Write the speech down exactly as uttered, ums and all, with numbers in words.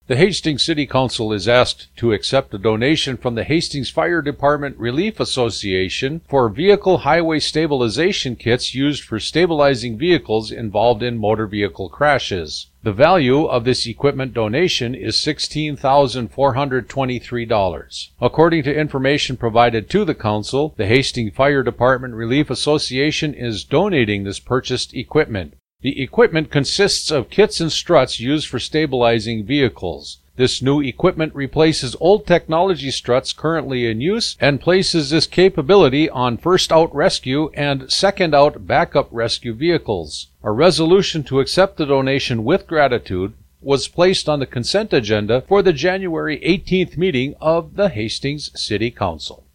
The Hastings City Council is asked to accept a donation from the Hastings Fire Department Relief Association for vehicle highway stabilization kits used for stabilizing vehicles involved in motor vehicle crashes. The value of this equipment donation is sixteen thousand four hundred twenty-three dollars. According to information provided to the Council, the Hastings Fire Department Relief Association is donating this purchased equipment. The equipment consists of kits and struts used for stabilizing vehicles. This new equipment replaces old technology struts currently in use and places this capability on first-out rescue and second-out backup rescue vehicles. A resolution to accept the donation with gratitude was placed on the consent agenda for the January eighteenth meeting of the Hastings City Council.